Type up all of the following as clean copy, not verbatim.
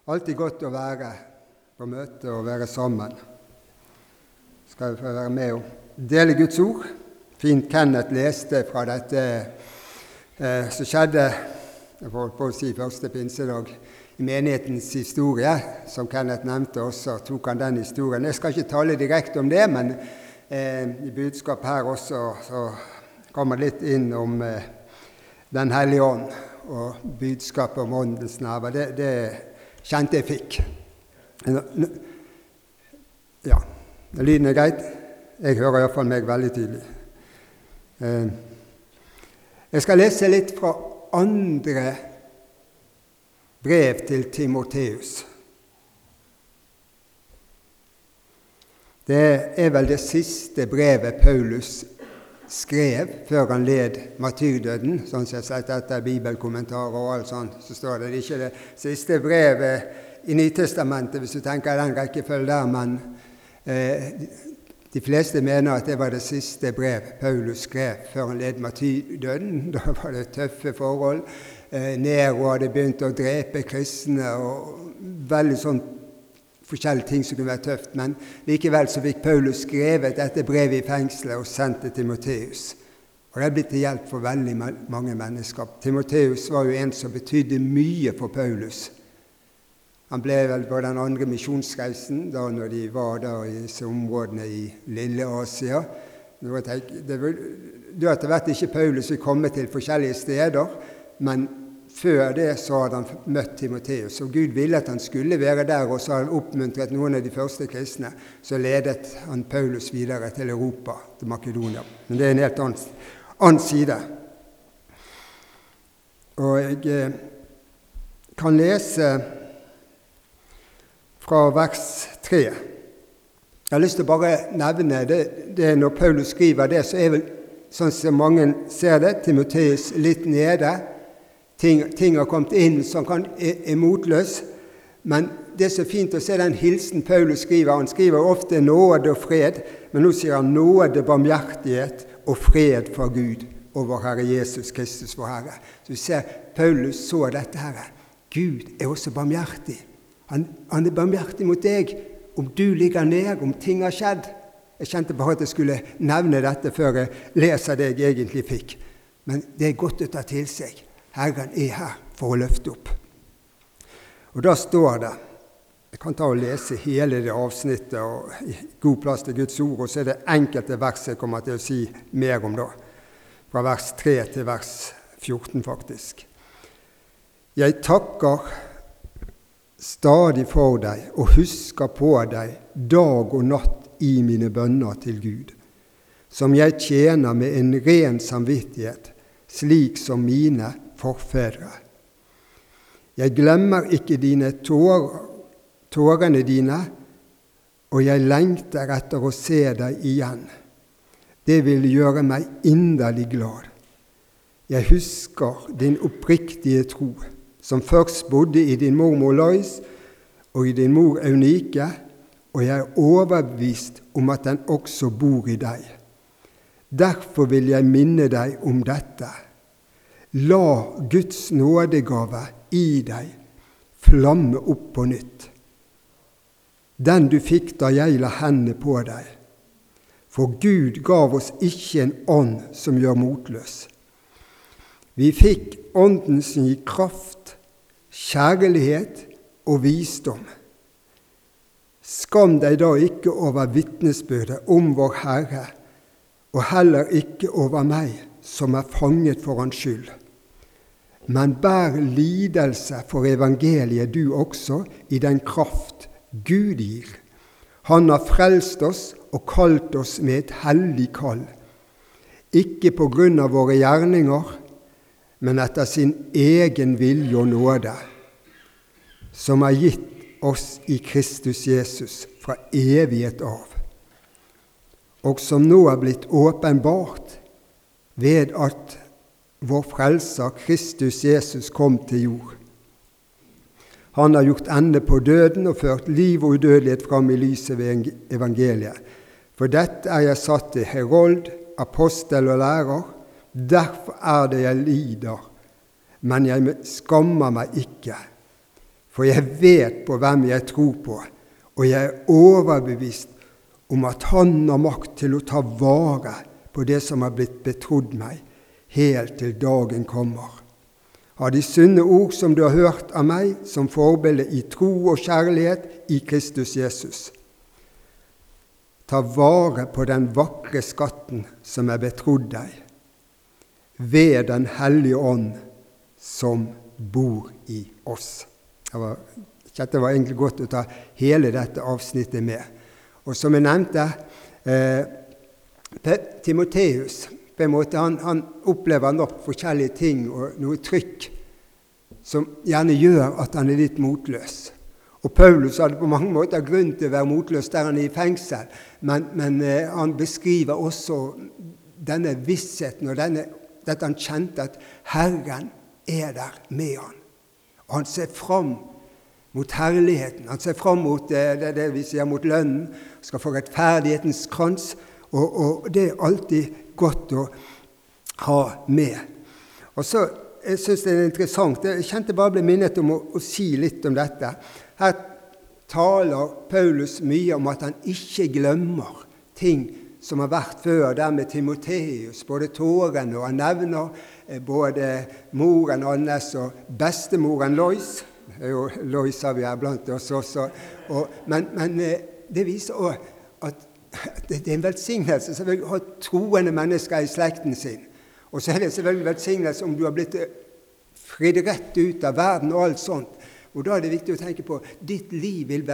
Alltid godt å være på møte og være sammen. Skal vi få være med og dele Guds ord. Fint Kenneth leste fra dette som skjedde, jeg får på å si første pinsedag, i menighetens historie, som Kenneth nevnte også, tok han den historien. Jeg skal ikke tale direkte om det, men i budskap her også så kommer litt inn om Den hellige ånd og budskapet om åndens nærvær. Det kjente jeg fikk. Ja, lyden er greit. Jeg hører i hvert fall meg veldig tydelig. Jeg skal lese litt fra andre brev til Timoteus. Det er vel det siste brevet Paulus skrev før han led martyrdøden, sånn som jeg har sett etter bibelkommentarer og alt sånt, så står det ikke det siste brevet i Nytestamentet, hvis du tenker den rekkefølgen der, men de fleste mener at det var det siste brev Paulus skrev før han led martyrdøden. Da var det tøffe forhold. Nero hadde begynt å drepe kristne, og veldig sånn forskjellige ting som kunne være tøft, men likevel så fikk Paulus skrevet dette brevet i fengselet og sendt til Timoteus. Og det er blitt til hjelp for veldig mange mennesker. Timoteus var jo en som betydde mye for Paulus. Han ble vel på den andre misjonsreisen, da når de var der i disse områdene i Lille Asia. Det var etter hvert ikke Paulus som kom til forskjellige steder, men før det så hadde han møtt Timoteus, og Gud ville at han skulle være der, og så hadde han oppmuntret noen av de første kristne. Så ledet han Paulus videre til Europa, til Makedonia. Men det er en helt annen side. Og jeg kan lese fra vers 3. Jeg har lyst til å bare nevne det når Paulus skriver det, så er vel, sånn som mange ser det, Timoteus litt nede. Ting har kommet inn som er motløs, men det er så fint å se den hilsen Paulus skriver. Han skriver ofte nåde og fred, men nå sier han nåde, barmhjertighet og fred fra Gud over Herre Jesus Kristus, vår Herre. Så vi ser Paulus så dette her. Gud er også barmhjertig. Han er barmhjertig mot deg om du ligger ned, om ting har skjedd. Jeg kjente bare at jeg skulle nevne dette før jeg leser det jeg egentlig fikk. Men det er godt å ta til seg. Herren er her for å løfte opp. Og da står det, jeg kan ta og lese hele det avsnittet, og i god plass til Guds ord, og så er det enkelte vers jeg kommer til å si mer om da, fra vers 3 til vers 14 faktisk. Jeg takker stadig for deg, og husker på deg dag og natt i mine bønner til Gud, som jeg tjener med en ren samvittighet, slik som mine forfedre. Jeg glemmer ikke tårene dine, og jeg lengter etter å se deg igjen. Det vil gjøre meg inderlig glad. Jeg husker din oppriktige tro, som først bodde i din mormor Lois og i din mor Eunike, og jeg er overbevist om at den også bor i deg. Derfor vil jeg minne deg om dette. La Guds nådegave i deg flamme opp på nytt. Den du fikk da jeg la hendene på deg. For Gud gav oss ikke en ånd som gjør motløs. Vi fikk ånden som gir kraft, kjærlighet og visdom. Skam deg da ikke over vitnesbyrdet om vår Herre, og heller ikke over meg, som er fanget for hans skyld. Men bær lidelse for evangeliet du også i den kraft Gud gir. Han har frelst oss og kalt oss med et hellig kall, ikke på grunn av våre gjerninger, men etter sin egen vilje og nåde, som er gitt oss i Kristus Jesus fra evighet av, og som nå er blitt åpenbart ved at vår frelser Kristus Jesus kom til jord. Han har gjort ende på døden og ført liv og udødelighet fram i lyset ved evangeliet. For dette er jeg satt til herold, apostel og lærer. Derfor er det jeg lider, men jeg skammer meg ikke. for jeg vet på hvem jeg tror på, og jeg er overbevist om at han har makt til å ta vare på det som har blitt betrodd meg, helt til dagen kommer. Har de sunne ord som du har hørt av meg, som forbilde i tro og kjærlighet i Kristus Jesus. Ta vare på den vakre skatten som er betrodd deg, ved den hellige ånd som bor i oss. Det var egentlig godt å ta hele dette avsnittet med. Og som jeg nevnte, Timoteus, på en måte, han opplever nok forskjellige ting og noe trykk som gjerne gjør at han er litt motløs. Og Paulus hadde på mange måter grunn til å være motløs der han er i fengsel, men han beskriver også denne vissheten og dette han kjente at Herren er der med han. Og han ser fram mot herligheten, han ser fram mot det vi sier mot lønnen, skal få rettferdighetens krans, og det er alltid godt å ha med. Og så jeg synes det er interessant, jeg kjente bare ble minnet om å si litt om dette. Her taler Paulus mye om at han ikke glemmer ting som har vært før der med Timoteus, både tårene, og han nevner både moren Annes og bestemoren Lois. Lois har vi her blant oss også. Men det viser også at det er en velsignelse selvfølgelig å ha troende mennesker i slekten sin. Og så er det selvfølgelig velsignelse om du har blitt fridd rett ut av verden og alt sånt. Og da er det viktig å tenke på ditt liv vil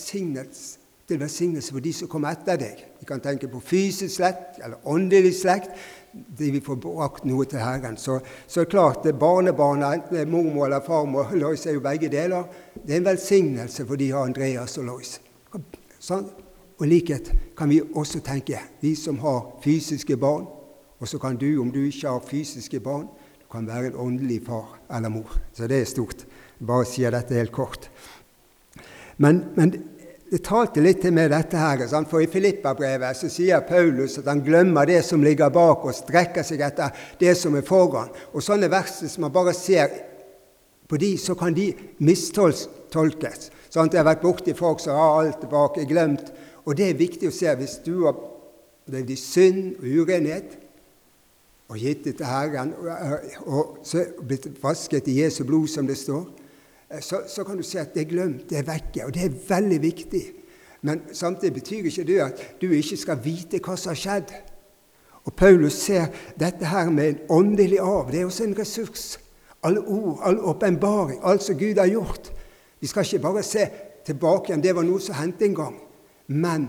til velsignelse for de som kommer etter deg. Vi kan tenke på fysisk slekt eller åndelig slekt. De vil få brakt noe til Herren. Så klart, barnebarna, enten mormor eller farmor, Lois er jo begge deler. Det er en velsignelse for de har Andreas og Lois. Sånn. Og likhet kan vi også tenke, vi som har fysiske barn, og så kan du, om du ikke har fysiske barn, du kan være en åndelig far eller mor. Så det er stort. Jeg bare sier dette helt kort. Men det talte litt til med dette her, for i Filipperbrevet så sier Paulus at han glemmer det som ligger bak og strekker seg etter det som er foran. Og sånne verser som man bare ser på de, så kan de mistolkes. Sånn at jeg har vært borte i folk som har alt tilbake glemt. Og det er viktig å se, hvis du har levd i synd og urenhet, og gitt det til Herren, og så blitt vasket i Jesu blod, som det står, så kan du se at det er glemt, det er vekke, og det er veldig viktig. Men samtidig betyr ikke det at du ikke skal vite hva som har skjedd. Og Paulus ser dette her med en åndelig arv, det er også en ressurs. Alle ord, all åpenbaring, alt som Gud har gjort. Vi skal ikke bare se tilbake igjen, det var noe som hendte en gang. Men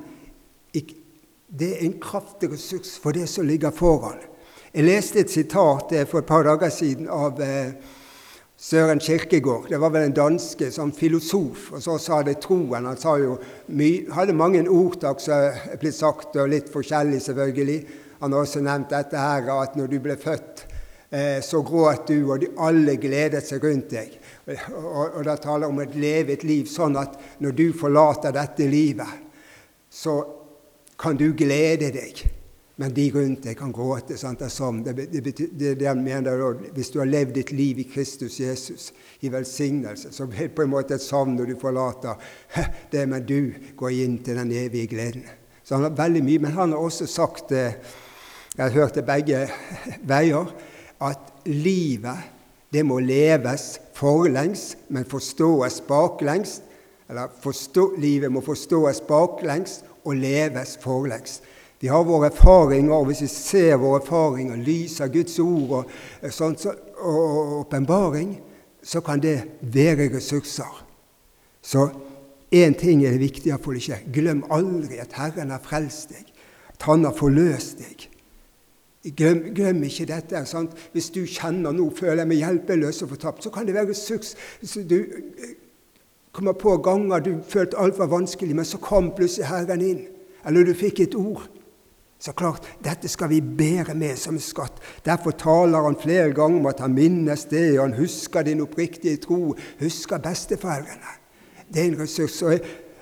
det er en kraftig ressurs for det som ligger foran. Jeg leste et sitat for et par dager siden av Søren Kierkegaard. Det var vel en danske som filosof, og så sa det troen. Han sa jo hadde mange ordtak som er blitt sagt, og litt forskjellig selvfølgelig. Han har også nevnt dette her, at når du ble født, så gråt du, og alle gledet seg rundt deg. Og da taler om å leve et liv sånn at når du forlater dette livet, så kan du glede deg, men de rundt deg kan gråte. Sant? Det mener da, hvis du har levd ditt liv i Kristus Jesus, i velsignelse, så blir det på en måte et savn når du forlater det, men du går inn til den evige gleden. Så han har veldig mye, men han har også sagt, jeg har hørt det begge veier, at livet, det må leves forlengs, men forstås baklengs, eller livet må forstås baklengs og leves forlengs. Vi har våre erfaringer, og hvis vi ser våre erfaringer, lys av Guds ord og åpenbaring, så kan det være ressurser. Så en ting er det viktig for deg ikke. Glem aldri at Herren har frelst deg, at han har forløst deg. Glem ikke dette. Sant? Hvis du kjenner noe, føler jeg meg hjelpeløs og fortapt, så kan det være ressurs. Hvis du kommer på ganger du følte alt var vanskelig, men så kom plutselig Herren inn, eller du fikk et ord. Så klart, dette skal vi bære med som skatt. Derfor taler han flere ganger om at han minnes det, og han husker din oppriktige tro, husker besteforeldrene. Det er en ressurs. Og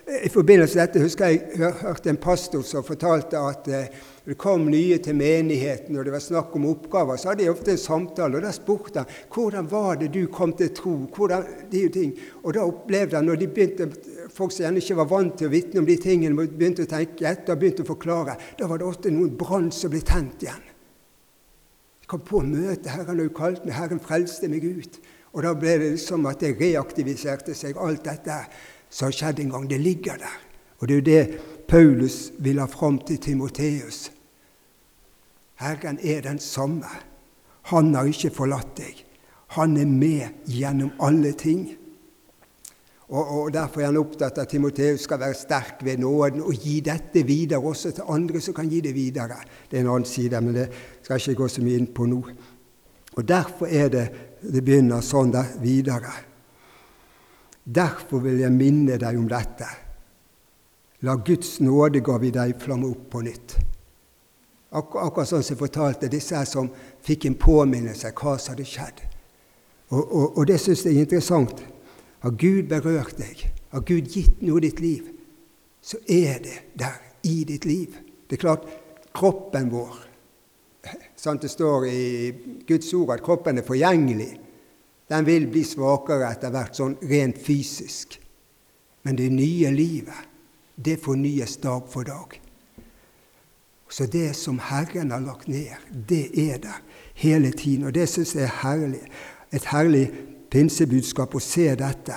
I forbindelse med dette husker jeg hørte en pastor som fortalte at det kom nye til menigheten, og det var snakk om oppgaver, så hadde de ofte en samtale, og da spurte han, hvordan var det du kom til tro? Hvordan de ting? Og da opplevde han, når de begynte, folk som gjerne ikke var vant til å vitne om de tingene, begynte å tenke etter, begynte å forklare, da var det ofte noen brann som ble tent igjen. Jeg kom på å møte, Herren har jo kalt meg, Herren frelste meg ut. Og da ble det som at det reaktiviserte seg, alt dette som skjedde en gang, det ligger der. Og det er jo det Paulus vil ha fram til Timoteus. Herren er den samme. Han har ikke forlatt deg. Han er med gjennom alle ting. Og derfor er han opptatt av at Timoteus skal være sterk ved nåden og gi dette videre også til andre som kan gi det videre. Det er en annen side, men det skal jeg ikke gå så mye inn på nå. Og derfor er det begynner sånn der videre. Derfor vil jeg minne deg om dette. La Guds nådegave i deg flamme opp på nytt. Akkurat sånn som jeg fortalte, disse her som fikk en påminnelse hva som hadde skjedd. Og det synes jeg er interessant. Har Gud berørt deg, har Gud gitt noe i ditt liv, så er det der i ditt liv. Det er klart, kroppen vår, sånn det står i Guds ord at kroppen er forgjengelig, den vil bli svakere etter hvert sånn rent fysisk. Men det nye livet, det fornyes dag for dag. Så det som Herren har lagt ned, det er der hele tiden. Og det synes jeg er herlig. Et herlig pinsebudskap å se dette.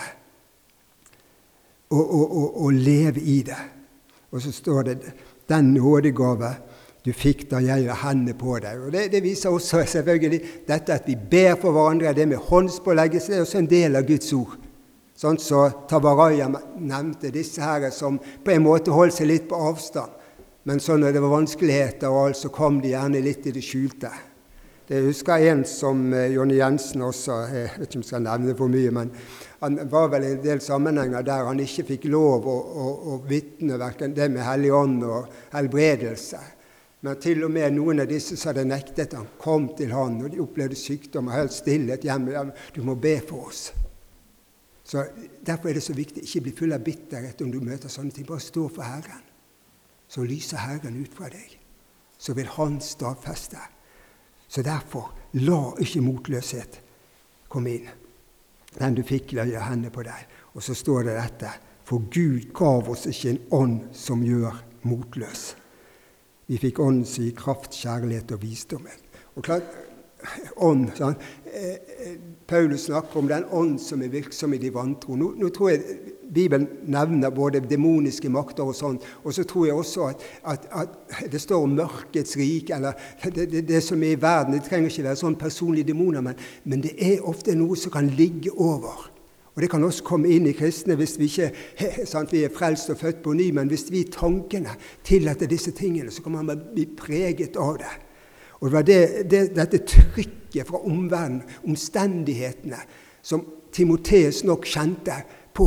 Og leve i det. Og så står det, den nådegave du fikk da jeg la hendene på deg. Og det viser også selvfølgelig dette at vi ber for hverandre, det med håndspåleggelse, det er også en del av Guds ord. Sånn så Tabaraya nevnte disse her som på en måte holdt seg litt på avstand. Men så når det var vanskeligheter og alt, så kom de gjerne litt i det skjulte. Det husker en som Jonny Jensen også, jeg vet ikke om jeg skal nevne for mye, men han var vel i en del sammenhenger der han ikke fikk lov å vitne hverken det med hellig ånd og helbredelse. Men til og med noen av disse som hadde nektet han kom til han, og de opplevde sykdom og helt stillhet hjemme. Du må be for oss. Så derfor er det så viktig, ikke bli full av bitterhet om du møter sånne ting. Bare stå for Herren. Så lyser Herren ut fra deg. Så vil han stadfeste. Så derfor, la ikke motløshet komme inn. Den du fikk, la jeg henne på deg. Og så står det dette, for Gud gav oss ikke en ånd som gjør motløs. Vi fikk ånden som gir kraft, kjærlighet og visdom. Og klart, ånd, sånn. Paulus snakker om den ånd som er virksom i de vantro. Nå tror jeg Bibelen nevner både demoniske makter og sånt, og så tror jeg også at det står om mørkets rike, eller det som er i verden. Det trenger ikke være sånn personlige demoner, men det er ofte noe som kan ligge over. Og det kan også komme inn i kristne hvis vi ikke vi er frelst og født på ny, men hvis vi i tankene tillater disse tingene, så kan man bli preget av det. Og det var dette trykket fra omverdenen, omstendighetene, som Timoteus nok kjente på.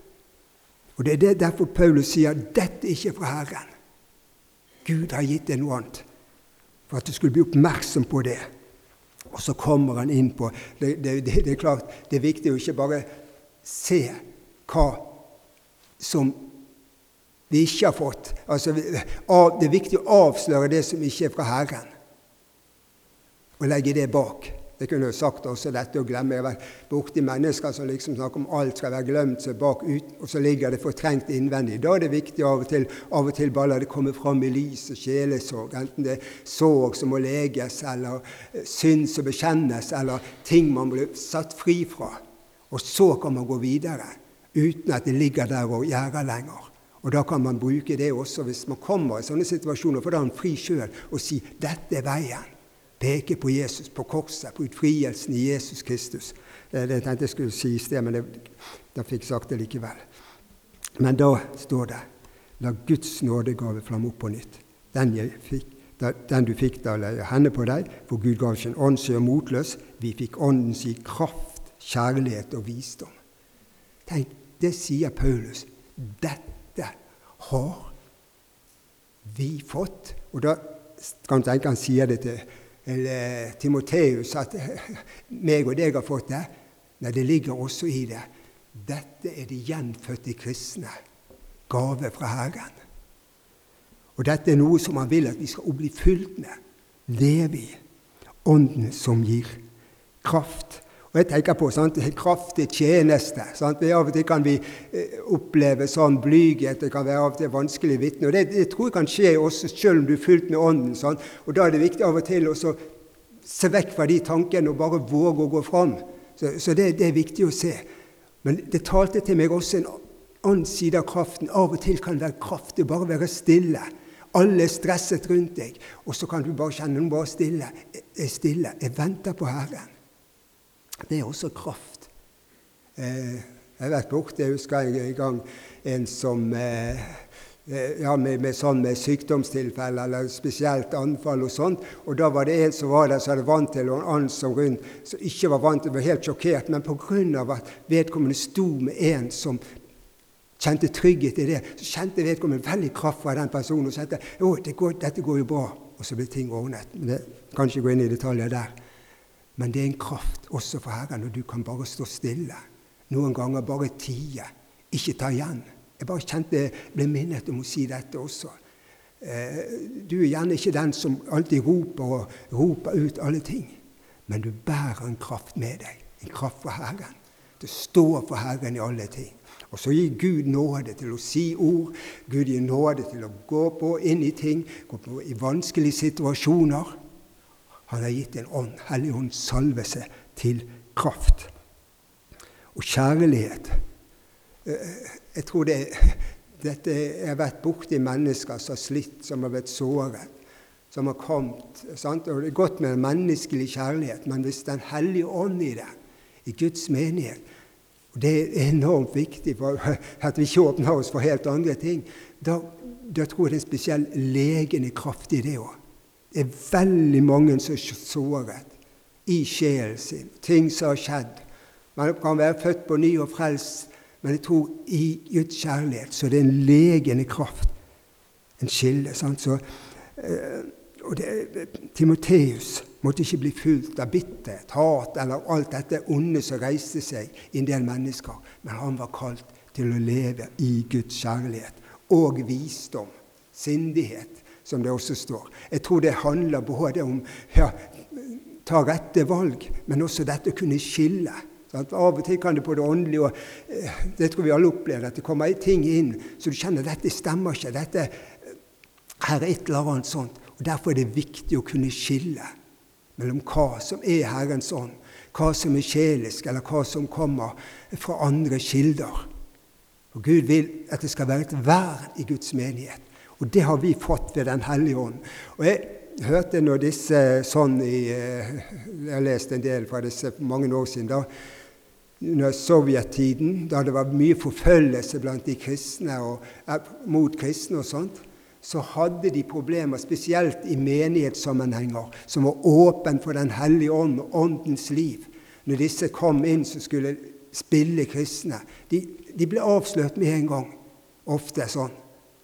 Og det er derfor Paulus sier, dette er ikke fra Herren. Gud har gitt deg noe annet, for at du skulle bli oppmerksom på det. Og så kommer han inn på, det er klart, det er viktig å ikke bare se hva som vi ikke har fått. Altså, det er viktig å avsløre det som ikke er fra Herren, og legge det bak. Det kunne jeg sagt også, dette å glemme. Jeg har vært borti mennesker som liksom snakker om alt skal være glemt seg bak ut, og så ligger det fortrengt innvendig. Da er det viktig av og til bare la det komme fram i lys og sjelesorg, enten det er sorg som må leges, eller synd som bekjennes, eller ting man blir satt fri fra. Og så kan man gå videre, uten at det ligger der og gjerder lenger. Og da kan man bruke det også hvis man kommer i sånne situasjoner, for da er man fri selv og si, dette er veien. Peke på Jesus, på korset, på utfrielsen i Jesus Kristus. Det tenkte jeg skulle si i sted, men da fikk jeg sagt det likevel. Men da står det, la Guds nådegave flamme opp på nytt. Den du fikk da, la jeg henne på deg, for Gud gav ikke en ånd som er motløs. Vi fikk åndens i kraft, kjærlighet og visdom. Tenk, det sier Paulus. Dette har vi fått. Og da kan du tenke, han sier det til Timoteus, at meg og deg har fått det. Nei, det ligger også i det. Dette er de gjenfødte kristne. gave fra Herren. Og dette noe som han vil at vi skal bli fylt med, leve i, ånden som gir kraft. Og jeg tenker på kraft til tjeneste. Sant? Av og til kan vi oppleve sånn blyghet, det kan være av og til vanskelig vitne. Og det tror jeg kan skje også selv om du er fylt med ånden. Sant? Og da er det viktig av og til å se vekk fra de tankene og bare våge å gå fram. Så det er viktig å se. Men det talte til meg også en annen side av kraften. Av og til kan det være kraft til bare være stille. Alle er stresset rundt deg, og så kan du bare kjenne noen bare stille. Jeg er stille. Jeg venter på Herren. Det er også kraft. Jeg har vært borte, jeg husker en gang en som med sykdomstilfelle eller spesielt anfall og sånt, og da var det en som var der som hadde vant til, og en annen som rundt, som ikke var vant til, var helt sjokkert, men på grunn av at vedkommende sto med en som kjente trygghet i det, så kjente vedkommende veldig kraft fra den personen, og sa at dette går jo bra, og så ble ting ordnet. Men det kan ikke gå inn i detaljer der. Men det er en kraft også for Herren, og du kan bare stå stille. Noen ganger bare tie, ikke ta igjen. Jeg bare kjente jeg ble minnet om å si dette også. Du er gjerne ikke den som alltid roper ut alle ting, men du bærer en kraft med deg, en kraft for Herren. Du står for Herren i alle ting. Og så gir Gud nåde til å si ord, Gud gir nåde til å gå på inn i ting, gå på i vanskelige situasjoner. Han har gitt en ånd, Hellig ånd, salvelse til kraft. Og kjærlighet. Jeg tror dette har vært borte i mennesker som har slitt, som har vært såret, som har kommet. Sant? Og det er godt med en menneskelig kjærlighet, men hvis den Hellige ånd i det, i Guds menighet, og det er enormt viktig for at vi ikke åpner oss for helt andre ting, da tror jeg det er en spesiell legende kraft i det også. Det er veldig mange som er såret i sjelen sin, ting som har skjedd. Man kan være født på ny og frelst, men jeg tror i Guds kjærlighet så det er en legende kraft, en skille. Sant? Timoteus måtte ikke bli fulgt av bitterhet, hat eller alt dette onde som reiste seg i en del mennesker, men han var kalt til å leve i Guds kjærlighet og visdom, sindighet, som det også står. Jeg tror det handler både om ta rette valg, men også dette å kunne skille. Sant? Av og til kan det på det åndelige, og det tror vi alle opplever, at det kommer ting inn, så du kjenner at dette stemmer ikke, dette her er et eller annet sånt. Og derfor er det viktig å kunne skille mellom hva som er Herrens ånd, hva som er sjelisk, eller hva som kommer fra andre kilder. Og Gud vil at det skal være et vern i Guds menighet. Og det har vi fått ved den Hellige ånd. Og jeg hørte når disse jeg har lest en del fra disse mange år siden, da, under sovjettiden, da det var mye forfølgelse blant de kristne og mot kristne og sånt, så hadde de problemer, spesielt i menighetssammenhenger, som var åpen for den Hellige ånd og åndens liv. Når disse kom inn som skulle spille kristne, de ble avslørt med en gang, ofte sånn.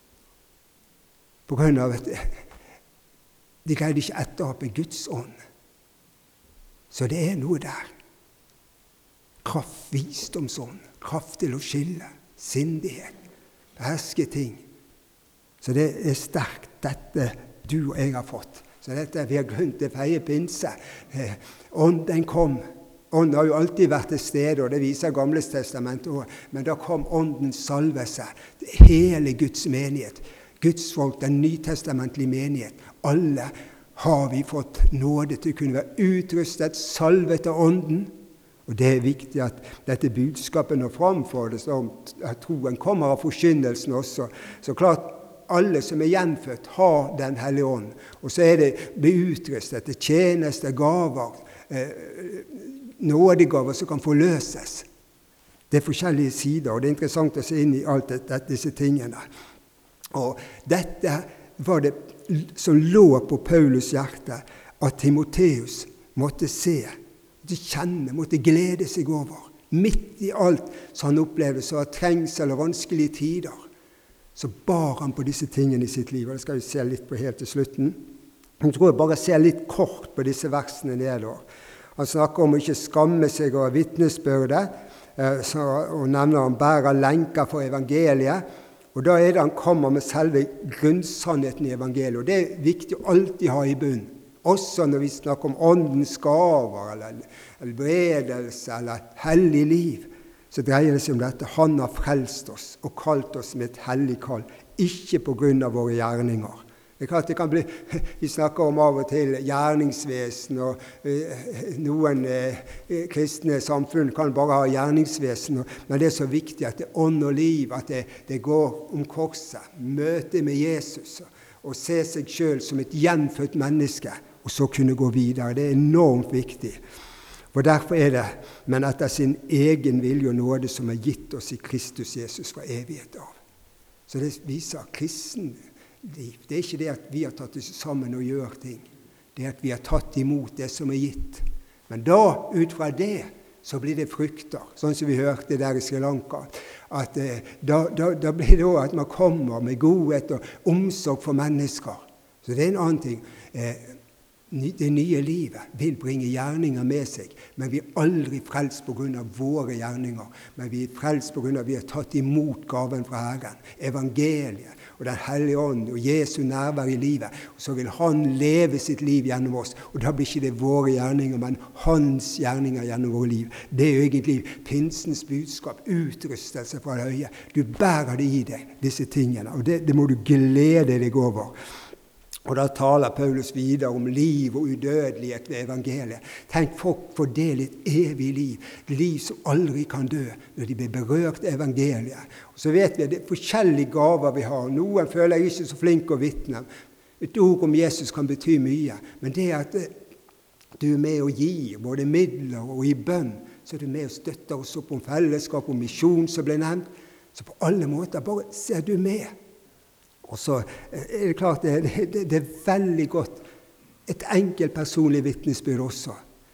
På grunn av at de greide ikke etterhape Guds ånd. Så det er noe der. Kraft, visdomsånd, kraft til å skille, sindighet, herske ting. Så det er sterkt, dette du og jeg har fått. Så dette vi har grunn til å feie pinse. Ånden kom. Ånden har jo alltid vært til stede, og det viser Gamle testamentet også. Men da kom åndens salvelse. Hele Guds menighet. Guds folk, den nytestamentlige menighet. Alle har vi fått nåde til å kunne være utrustet, salvet av ånden. Og det er viktig at dette budskapet når fram for det, så at troen kommer av forkynnelsen også. Så klart, alle som er gjenfødt har den Hellige ånd. Og så er det bli utrustet til tjeneste, gaver, nådegaver som kan forløses. Det er forskjellige sider, og det er interessant å se inn i alt disse tingene. Og dette var det som lå på Paulus hjerte, at Timoteus måtte se, måtte kjenne, måtte glede seg over. Midt i alt som han opplevde, så var trengsel og vanskelige tider, så bar han på disse tingene i sitt liv. Og det skal vi se litt på helt til slutten. Jeg tror jeg bare ser litt kort på disse versene nedover. Han snakker om å ikke skamme seg over vitnesbyrdet, og nevner han bærer lenker for evangeliet. Og da det han kommer med selve grunnsannheten i evangeliet. Og det viktig å alltid ha i bunn. Også når vi snakker om åndens gaver, eller helbredelse, eller et hellig liv, så dreier det seg om dette. Han har frelst oss og kalt oss med et hellig kall, ikke på grunn av våre gjerninger. Det kan bli, vi snakker om av og til gjerningsvesen, og noen kristne samfunn kan bare ha gjerningsvesen, men det så viktig at det ånd og liv, at det går om korset, møte med Jesus, og se seg selv som et gjenfødt menneske, og så kunne gå videre. Det enormt viktig. Og derfor det, men etter sin egen vilje og nåde som gitt oss i Kristus Jesus fra evighet av. Så det viser kristen liv. Det ikke det at vi har tatt oss sammen og gjør ting. Det at vi har tatt imot det som gitt. Men da, ut fra det, så blir det frukter. Sånn som vi hørte der i Sri Lanka. At da blir det også at man kommer med godhet og omsorg for mennesker. Så det en annen ting. Det nye livet vil bringe gjerninger med seg, men vi aldri frelst på grunn av våre gjerninger, men vi frelst på grunn av at vi har tatt imot gaven fra Herren, evangeliet og den hellige ånd og Jesu nærvær i livet, og så vil han leve sitt liv gjennom oss, og da blir ikke det våre gjerninger, men hans gjerninger gjennom våre liv. Det jo egentlig pinsens budskap, utrustelse fra det høye. Du bærer det i deg, disse tingene, og det må du glede deg over. Og da taler Paulus videre om liv og udødelighet ved evangeliet. Tenk, folk får del i et evig liv, liv som aldri kan dø når de blir berørt av evangeliet. Og så vet vi at det forskjellige gaver vi har. Noen føler jeg ikke så flink å vitne. Et ord om Jesus kan bety mye, men det at du med å gi, både midler og i bønn, så du med å støtte oss opp om fellesskap, om misjon som ble nevnt, så på alle måter bare ser du med. Og så det klart, det veldig godt et enkelt personlig vittnesbyrd også.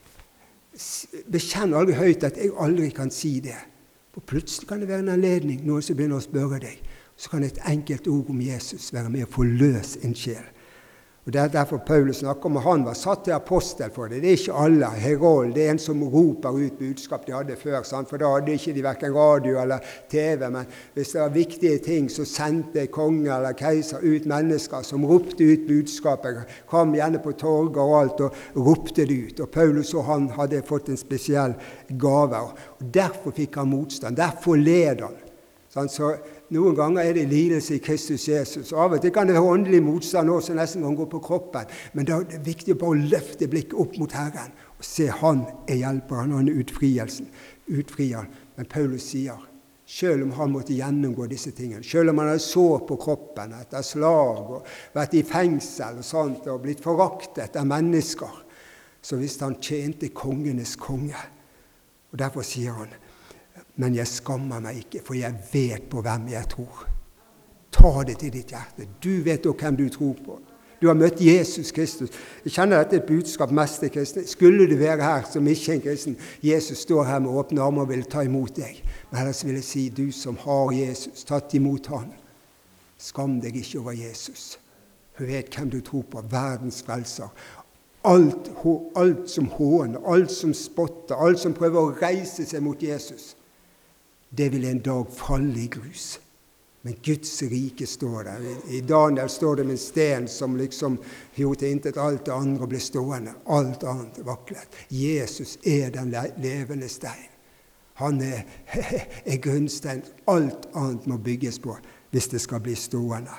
Bekjenn aldri høyt at jeg aldri kan si det. For plutselig kan det være en anledning, noen som begynner å spørre deg, så kan et enkelt ord om Jesus være med å forløse en sjel. Og det derfor Paulus snakker om, han var satt til apostel for det. Det ikke alle. Herold, det en som roper ut budskap de hadde før, sant? For da hadde ikke de hverken radio eller TV, men hvis det var viktige ting, så sendte konge eller keiser ut mennesker som ropte ut budskapet, kom gjerne på torget og alt, og ropte det ut. Og Paulus og han hadde fått en spesiell gave, og derfor fikk han motstand, derfor led han. Så noen ganger det lidelse i Kristus Jesus. Av og til kan det være åndelig motstand også, som nesten kan gå på kroppen. Men da det viktig å bare løfte blikket opp mot Herren og se han hjelperen, han utfrier. Men Paulus sier, selv om han måtte gjennomgå disse tingene, selv om han hadde sår på kroppen etter slag og vært i fengsel og sånt, og blitt foraktet av mennesker, så visste han tjente kongenes konge. Og derfor sier han, men jeg skammer meg ikke, for jeg vet på hvem jeg tror. Ta det til ditt hjerte. Du vet også hvem du tror på. Du har møtt Jesus Kristus. Jeg kjenner dette et budskap mest til kristne. Skulle du være her som ikke en kristen, Jesus står her med åpne armer og vil ta imot deg. Men ellers vil jeg si, du som har Jesus, tatt imot han, skam deg ikke over Jesus. Du vet hvem du tror på, verdens frelser. Alt som håner, alt som spotter, alt som prøver å reise seg mot Jesus, det vil en dag falle i grus. Men Guds rike står der. I Daniel står det med en sten som liksom gjorde til intet alt det andre ble stående. Alt annet vaklet. Jesus den levende stein. Han grunnstein. Alt annet må bygges på hvis det skal bli stående.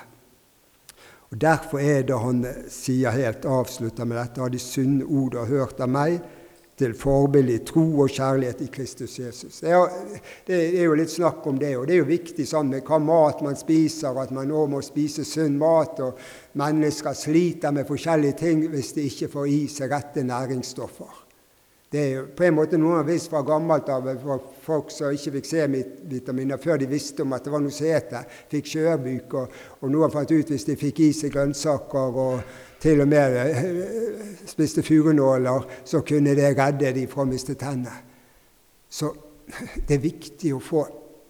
Og derfor det han sier helt avsluttet med dette, av de sunne ord og hørt av meg, til forbillig tro og kjærlighet i Kristus Jesus. Det jo litt snakk om det, og det jo viktig sånn med hva mat man spiser, at man også må spise sunn mat, og mennesker sliter med forskjellige ting hvis de ikke får i seg rette næringsstoffer. Det jo på en måte noen har visst fra gammelt av folk som ikke fikk C-vitaminer før de visste om at det var noe som het det, fikk skjørbuk, og noen fant ut hvis de fikk i seg grønnsaker og til og med spiste furunåler, så kunne det redde de fra å miste tennene. Så det viktig å få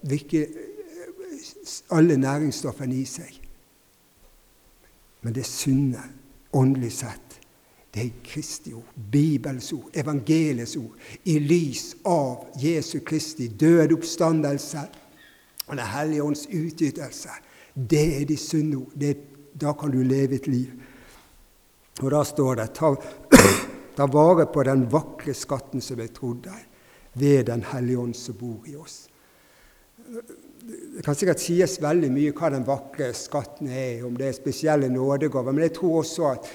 alle næringsstoffene i seg. Men det sunne, åndelig sett, det Kristi ord, Bibels ord, evangeliets ord, i lys av Jesu Kristi døde oppstandelse og den hellige ånds utgytelse. Det de sunne ord. Da kan du leve et liv. Og da står det, ta vare på den vakre skatten som jeg trodd deg, ved den Hellige Ånd som bor i oss. Det kan sikkert sies veldig mye hva den vakre skatten om det spesielle nådegaver, men jeg tror også at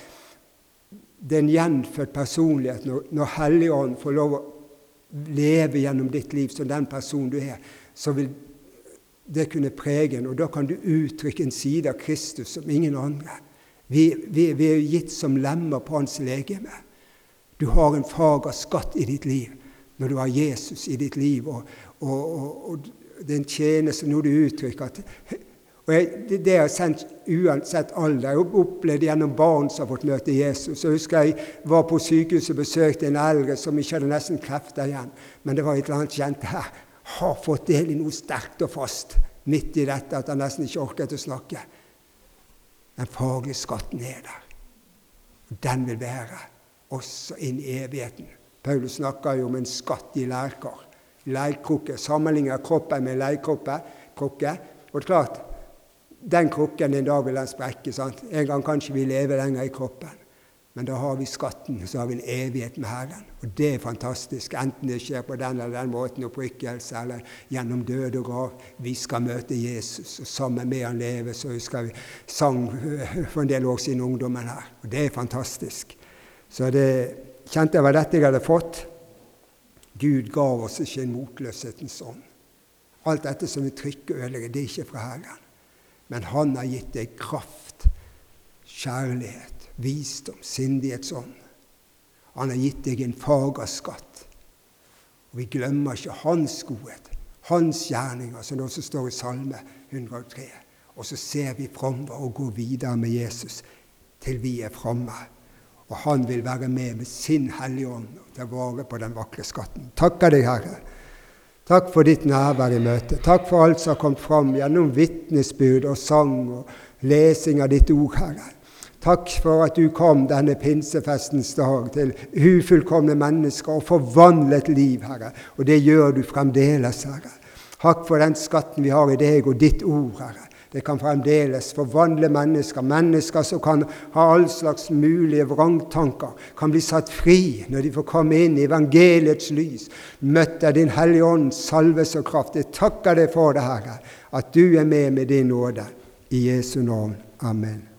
det en gjenfødt personlighet, når Hellige Ånd får lov å leve gjennom ditt liv som den person du så vil det kunne prege en, og da kan du uttrykke en side av Kristus som ingen andre. Vi gitt som lemmer på hans legeme. Du har en fager skatt i ditt liv når du har Jesus i ditt liv, og det en tjeneste når du uttrykker at det har sendt uansett alder. Jeg har opplevd gjennom barn som har fått møte Jesus. Så husker jeg var på sykehuset og besøkte en eldre som ikke hadde nesten krefter igjen, men det var et eller annet kjent her, har fått del i noe sterkt og fast midt i dette at han nesten ikke orket å snakke. Den faglige skatten der. Den vil være også inn i evigheten. Paulus snakker jo om en skatt i leirkar, leirkrukke, sammenligner kroppen med leirkrukke, og det er klart, den krukken en dag vil den sprekke, sant? En gang kan ikke vi leve lenger i kroppen, men da har vi skatten, så har vi en evighet med Herren, og det er fantastisk, enten det skjer på den eller den måten, opprykkelse, eller gjennom død og grav. Vi skal møte Jesus, og sammen med han leve, så husker vi sang for en del år siden ungdommen her, og det er fantastisk. Så det kjente jeg var dette jeg hadde fått. Gud gav oss ikke en motløshetens ånd. Alt dette som vi trykker og ødelegger, det er ikke fra Herren. Men han har gitt deg kraft, kjærlighet, visdom, sindighetsånd. Han har gitt deg en fagerskatt. Og vi glemmer ikke hans godhet, hans gjerninger, som det også står i Salme 103. Og så ser vi fremover og går videre med Jesus til vi fremme. Og han vil være med sin Hellige Ånd og ta vare på den vakre skatten. Takker deg, Herre. Takk for ditt nærvær i møte. Takk for alt som har kommet fram gjennom vittnesbyrd og sang og lesing av ditt ord, Herre. Takk for at du kom denne pinsefestens dag til ufullkomne mennesker og forvandlet liv, Herre. Og det gjør du fremdeles, Herre. Takk for den skatten vi har i deg og ditt ord, Herre. Det kan fremdeles forvandle mennesker, mennesker som kan ha all slags mulige vrangtanker, kan bli satt fri når de får komme inn i evangeliets lys, møtt av din Hellige Ånd, salvelse og kraft. Jeg takker deg for det, Herre, at du med din nåde. I Jesu navn. Amen.